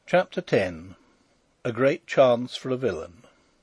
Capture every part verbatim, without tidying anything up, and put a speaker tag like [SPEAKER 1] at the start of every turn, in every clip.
[SPEAKER 1] Chapter ten. A Great Chance for a Villain.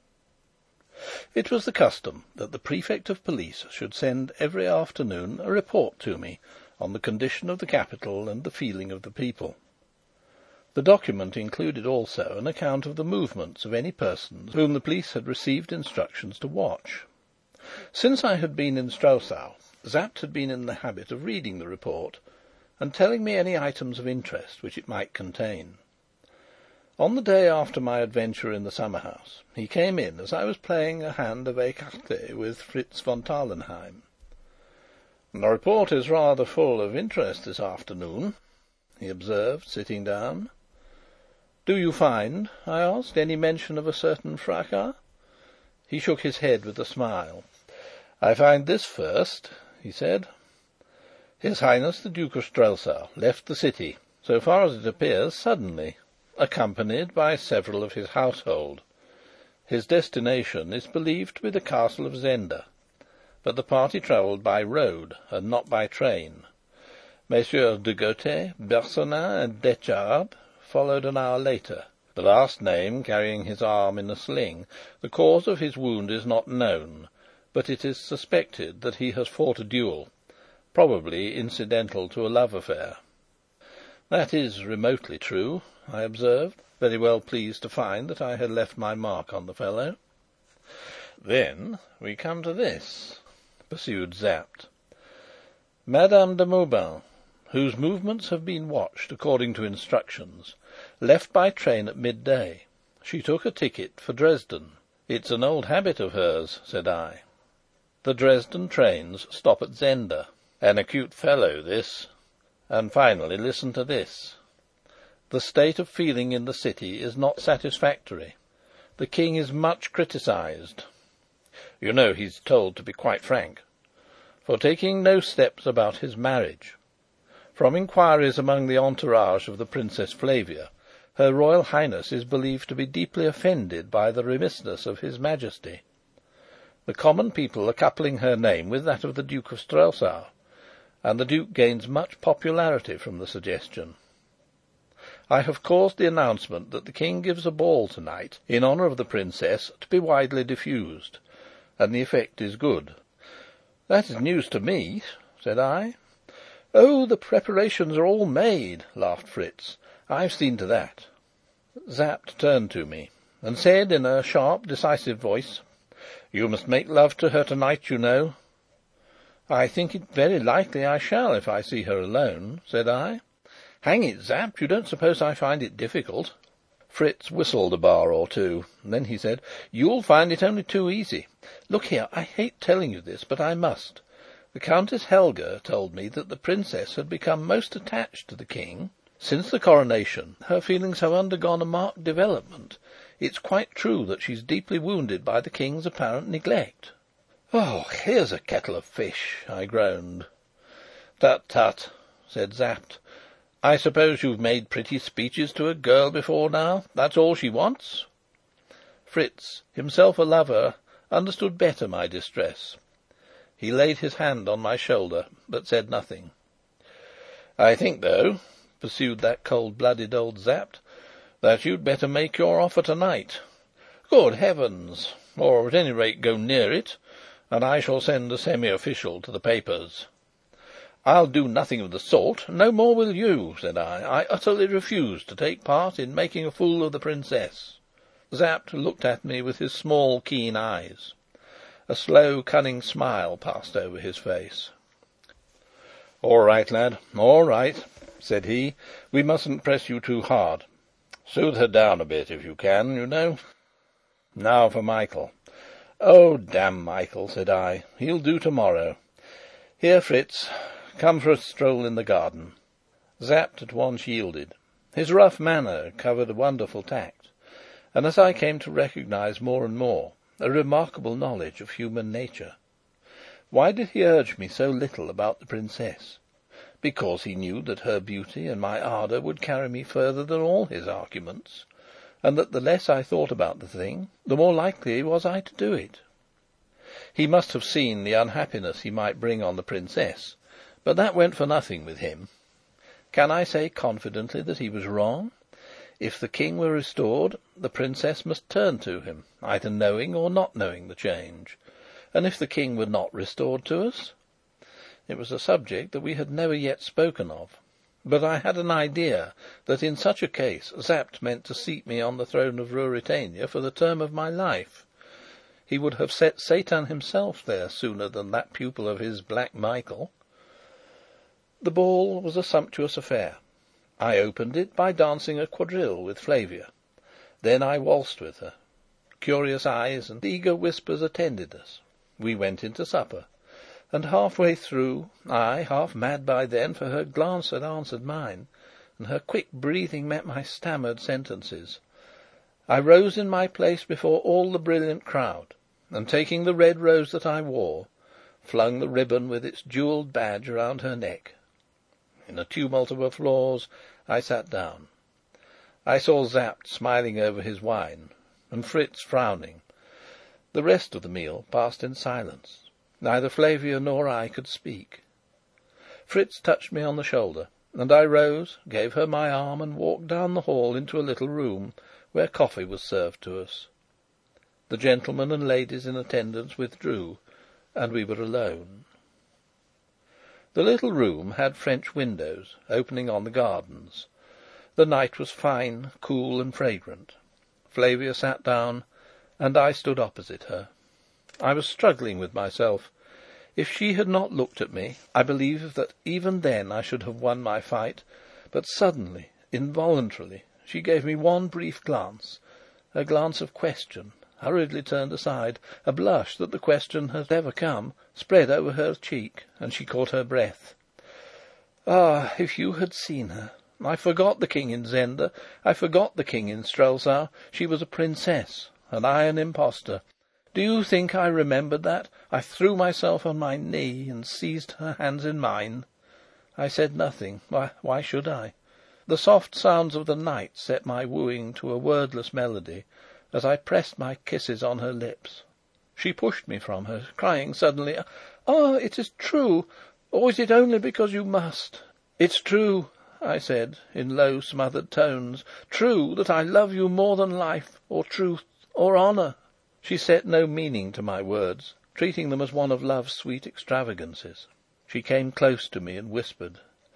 [SPEAKER 1] It was the custom that the Prefect of Police should send every afternoon a report to me on the condition of the capital and the feeling of the people. The document included also an account of the movements of any persons whom the police had received instructions to watch. Since I had been in Strelsau, Sapt had been in the habit of reading the report and telling me any items of interest which it might contain. On the day after my adventure in the summer house, he came in as I was playing a hand of écarté with Fritz von Tarlenheim. "The report is rather full of interest this afternoon," he observed, sitting down. "Do you find," I asked, "any mention of a certain fracas?" He shook his head with a smile. "I find this first," he said. "His Highness the Duke of Strelsau left the city, so far as it appears, suddenly, accompanied by several of his household. His destination is believed to be the castle of Zenda, but the party travelled by road and not by train. Messieurs de Gautet, Bersonin, and Detchard followed an hour later, the last named carrying his arm in a sling. The cause of his wound is not known, but it is suspected that he has fought a duel, probably incidental to a love affair." "That is remotely true," I observed, very well pleased to find that I had left my mark on the fellow. "Then we come to this," pursued Sapt. "Madame de Mauban, whose movements have been watched according to instructions, left by train at midday. She took a ticket for Dresden." "It's an old habit of hers," said I. "The Dresden trains stop at Zenda. An acute fellow, this. And finally, listen to this. The state of feeling in the city is not satisfactory. The King is much criticised you know he's told to be quite frank for taking no steps about his marriage. From inquiries among the entourage of the Princess Flavia, Her Royal Highness is believed to be deeply offended by the remissness of His Majesty. The common people are coupling her name with that of the Duke of Strelsau, and the Duke gains much popularity from the suggestion. I have caused the announcement that the King gives a ball tonight in honour of the Princess to be widely diffused, and the effect is good." "That is news to me," said I. "Oh, the preparations are all made," laughed Fritz. "I've seen to that." Sapt turned to me and said in a sharp, decisive voice, "You must make love to her tonight, you know." "I think it very likely I shall, if I see her alone," said I. "Hang it, Sapt, you don't suppose I find it difficult?" Fritz whistled a bar or two. Then he said, "You'll find it only too easy. Look here, I hate telling you this, but I must. The Countess Helga told me that the Princess had become most attached to the King. Since the coronation, her feelings have undergone a marked development. It's quite true that she's deeply wounded by the King's apparent neglect." "Oh, here's a kettle of fish!" I groaned. "Tut, tut!" said Sapt. "I suppose you've made pretty speeches to a girl before now? That's all she wants?" Fritz, himself a lover, understood better my distress. He laid his hand on my shoulder, but said nothing. "I think, though," pursued that cold-blooded old Sapt, "that you'd better make your offer tonight. Good heavens! Or at any rate go near it, and I shall send a semi-official to the papers." "I'll do nothing of the sort. No more will you," said I. "I utterly refuse to take part in making a fool of the Princess." Sapt looked at me with his small, keen eyes. A slow, cunning smile passed over his face. "All right, lad, all right," said he. "We mustn't press you too hard. Soothe her down a bit, if you can, you know. Now for Michael." "Oh, damn Michael!" said I. "He'll do to-morrow. Here, Fritz, come for a stroll in the garden." Sapt at once yielded. His rough manner covered a wonderful tact, and, as I came to recognize more and more, a remarkable knowledge of human nature. Why did he urge me so little about the Princess? Because he knew that her beauty and my ardour would carry me further than all his arguments, and that the less I thought about the thing, the more likely was I to do it. He must have seen the unhappiness he might bring on the Princess, but that went for nothing with him. Can I say confidently that he was wrong? If the king were restored, the princess must turn to him, either knowing or not knowing the change. And if the king were not restored to us? It was a subject that we had never yet spoken of, but I had an idea that in such a case Sapt meant to seat me on the throne of Ruritania for the term of my life. He would have set Satan himself there sooner than that pupil of his, Black Michael. The ball was a sumptuous affair. I opened it by dancing a quadrille with Flavia. Then I waltzed with her. Curious eyes and eager whispers attended us. We went into supper, and half-way through, I, half mad by then, for her glance had answered mine, and her quick breathing met my stammered sentences, I rose in my place before all the brilliant crowd, and taking the red rose that I wore, flung the ribbon with its jewelled badge round her neck. In a tumult of applause, I sat down. I saw Sapt smiling over his wine, and Fritz frowning. The rest of the meal passed in silence. Neither Flavia nor I could speak. Fritz touched me on the shoulder, and I rose, gave her my arm, and walked down the hall into a little room where coffee was served to us. The gentlemen and ladies in attendance withdrew, and we were alone. The little room had French windows opening on the gardens. The night was fine, cool, and fragrant. Flavia sat down, and I stood opposite her. I was struggling with myself. If she had not looked at me, I believe that even then I should have won my fight. But suddenly, involuntarily, she gave me one brief glance, a glance of question, hurriedly turned aside. A blush that the question had ever come spread over her cheek, and she caught her breath. Ah, if you had seen her! I forgot the king in Zenda. I forgot the king in Strelsau. She was a princess, and I an impostor. Do you think I remembered that? I threw myself on my knee and seized her hands in mine. I said nothing. Why, why should I? The soft sounds of the night set my wooing to a wordless melody as I pressed my kisses on her lips. She pushed me from her, crying suddenly, "Ah, it is true! Or is it only because you must?" "It's true," I said, in low, smothered tones. "True that I love you more than life, or truth, or honour." She set no meaning to my words, treating them as one of love's sweet extravagances. She came close to me and whispered,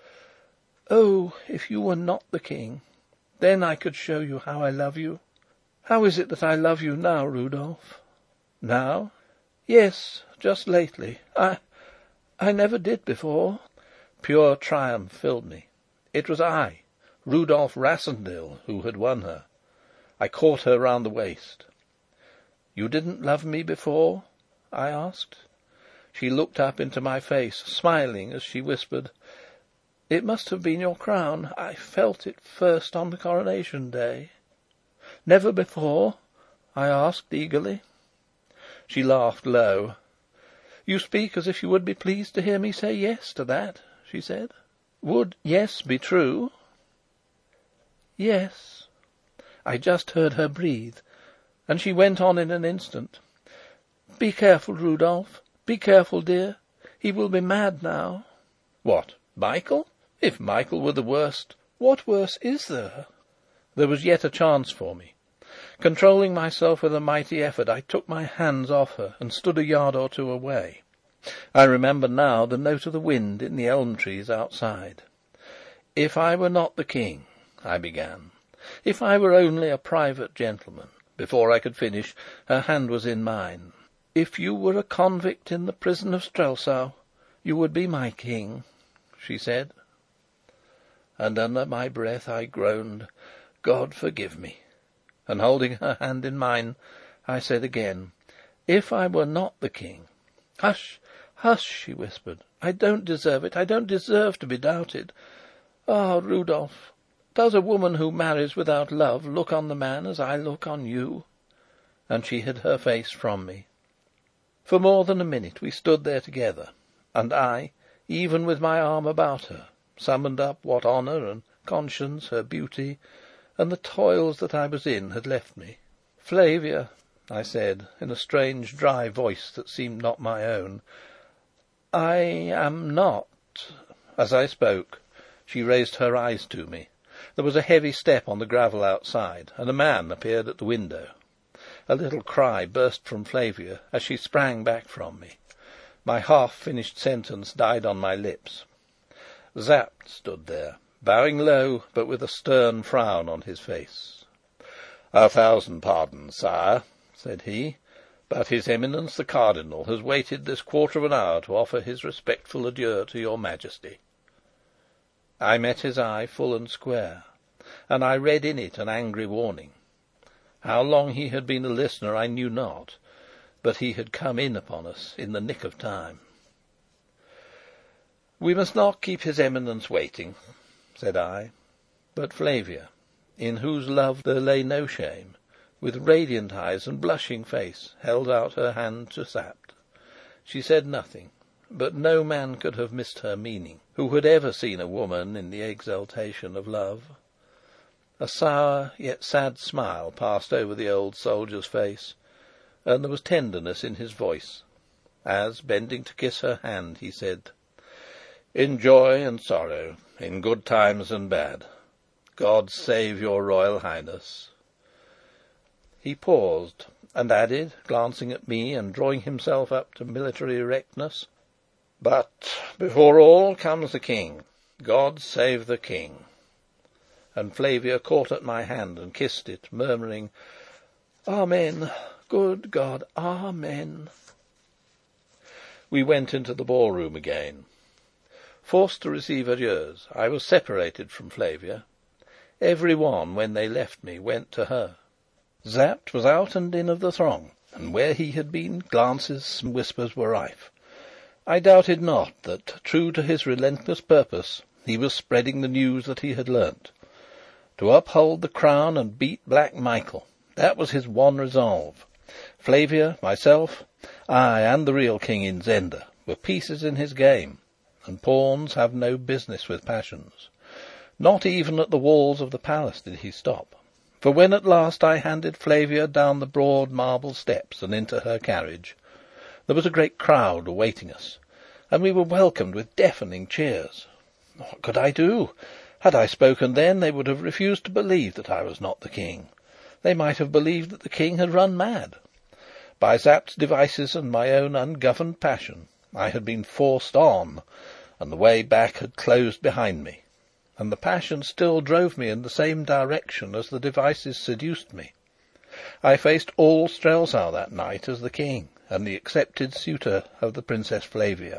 [SPEAKER 1] "Oh, if you were not the king, then I could show you how I love you. How is it that I love you now, Rudolf?" "Now?" "Yes, just lately. I... I never did before." Pure triumph filled me. It was I, Rudolf Rassendyll, who had won her. I caught her round the waist. "You didn't love me before?" I asked. She looked up into my face, smiling as she whispered, "It must have been your crown. I felt it first on the coronation day." "Never before?" I asked eagerly. She laughed low. "You speak as if you would be pleased to hear me say yes to that," she said. "Would yes be true?" "Yes." I just heard her breathe, and she went on in an instant. "Be careful, Rudolf. Be careful, dear. He will be mad now." "What, Michael? If Michael were the worst..." "What worse is there?" There was yet a chance for me. Controlling myself with a mighty effort, I took my hands off her and stood a yard or two away. I remember now the note of the wind in the elm trees outside. "If I were not the king," I began. "If I were only a private gentleman..." Before I could finish, her hand was in mine. "If you were a convict in the prison of Strelsau, you would be my king," she said. And under my breath I groaned, "God forgive me!" And holding her hand in mine, I said again, "If I were not the king..." "Hush, hush!" she whispered. "I don't deserve it. I don't deserve to be doubted. Ah, Rudolf, does a woman who marries without love look on the man as I look on you?" And she hid her face from me. For more than a minute we stood there together, and I, even with my arm about her, summoned up what honour and conscience, her beauty, and the toils that I was in had left me. "Flavia," I said, in a strange dry voice that seemed not my own, "I am not..." As I spoke, she raised her eyes to me. There was a heavy step on the gravel outside, and a man appeared at the window. A little cry burst from Flavia as she sprang back from me. My half-finished sentence died on my lips. Sapt stood there, bowing low, but with a stern frown on his face. "A thousand pardons, sire," said he, "but His Eminence the Cardinal has waited this quarter of an hour to offer his respectful adieu to your Majesty." I met his eye full and square, and I read in it an angry warning. How long he had been a listener I knew not, but he had come in upon us in the nick of time. "We must not keep his Eminence waiting," said I. But Flavia, in whose love there lay no shame, with radiant eyes and blushing face, held out her hand to Sapt. She said nothing, but no man could have missed her meaning who had ever seen a woman in the exaltation of love. A sour yet sad smile passed over the old soldier's face, and there was tenderness in his voice, as, bending to kiss her hand, he said, "In joy and sorrow, in good times and bad, God save your Royal Highness." He paused, and added, glancing at me and drawing himself up to military erectness, "But before all comes the King. God save the King." And Flavia caught at my hand and kissed it, murmuring, "Amen. Good God, Amen." We went into the ballroom again. Forced to receive adieus, I was separated from Flavia. Every one, when they left me, went to her. Sapt was out and in of the throng, and where he had been, glances and whispers were rife. I doubted not that, true to his relentless purpose, he was spreading the news that he had learnt. To uphold the crown and beat Black Michael, that was his one resolve. Flavia, myself, I, and the real king in Zenda were pieces in his game, and pawns have no business with passions. Not even at the walls of the palace did he stop. For when at last I handed Flavia down the broad marble steps and into her carriage, there was a great crowd awaiting us, and we were welcomed with deafening cheers. What could I do? Had I spoken then, they would have refused to believe that I was not the King. They might have believed that the King had run mad. By Sapt's devices and my own ungoverned passion, I had been forced on, and the way back had closed behind me. And the passion still drove me in the same direction as the devices seduced me. I faced all Strelsau that night as the King and the accepted suitor of the Princess Flavia.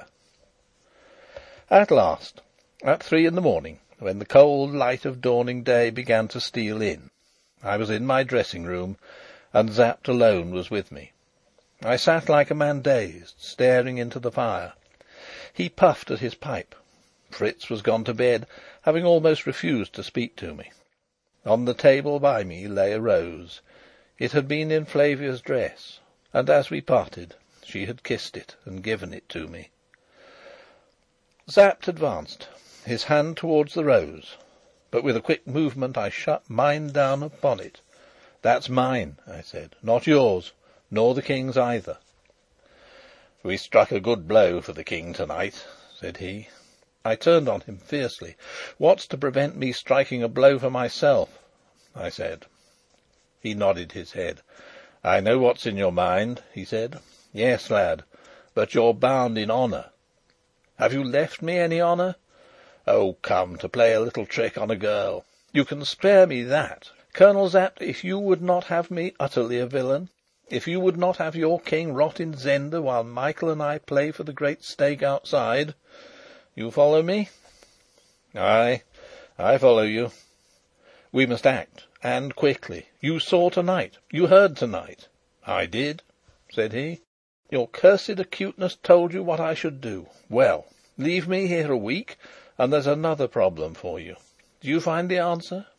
[SPEAKER 1] At last, at three in the morning, when the cold light of dawning day began to steal in, I was in my dressing-room, and Sapt alone was with me. I sat like a man dazed, staring into the fire. He puffed at his pipe. Fritz was gone to bed, having almost refused to speak to me. On the table by me lay a rose. It had been in Flavia's dress, and as we parted, she had kissed it and given it to me. Sapt advanced, his hand towards the rose, but with a quick movement I shut mine down upon it. "That's mine," I said, "not yours, nor the King's either." "We struck a good blow for the King tonight," said he. I turned on him fiercely. "What's to prevent me striking a blow for myself?" I said. He nodded his head. "I know what's in your mind," he said. "Yes, lad, but you're bound in honour." "Have you left me any honour?" "Oh, come, to play a little trick on a girl." "You can spare me that. Colonel Sapt, if you would not have me utterly a villain, if you would not have your King rot in Zenda while Michael and I play for the great stake outside, you follow me?" "Ay, I follow you." "We must act, and quickly. You saw tonight. You heard tonight." "I did," said he. "Your cursed acuteness told you what I should do. Well, leave me here a week, and there's another problem for you. Do you find the answer?"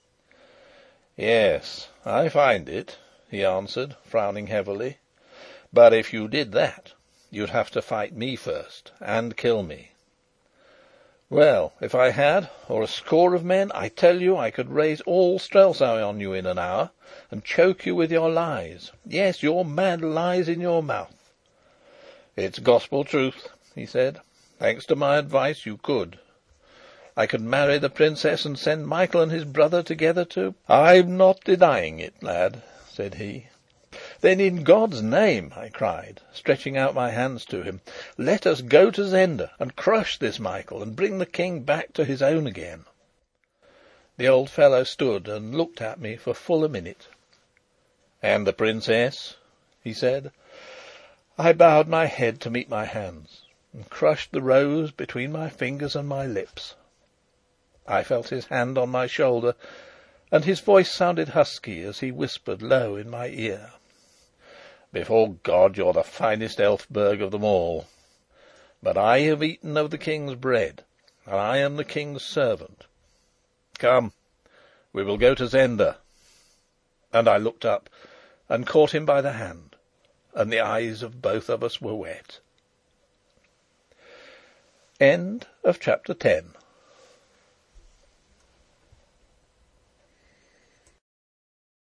[SPEAKER 1] "Yes, I find it," he answered, frowning heavily. "But if you did that, you'd have to fight me first, and kill me." "Well, if I had, or a score of men, I tell you I could raise all Strelsau on you in an hour, and choke you with your lies. Yes, your mad lies in your mouth." "It's gospel truth," he said. "Thanks to my advice, you could." I could marry the princess and send Michael and his brother together to—" "I'm not denying it, lad," said he. "Then, in God's name," I cried, stretching out my hands to him, "let us go to Zenda and crush this Michael, and bring the King back to his own again." The old fellow stood and looked at me for full a minute. "And the princess?" he said. I bowed my head to meet my hands, and crushed the rose between my fingers and my lips. I felt his hand on my shoulder, and his voice sounded husky as he whispered low in my ear: "Before God, you're the finest Elphberg of them all. But I have eaten of the King's bread, and I am the King's servant. Come, we will go to Zenda." And I looked up and caught him by the hand, and the eyes of both of us were wet. End of chapter ten.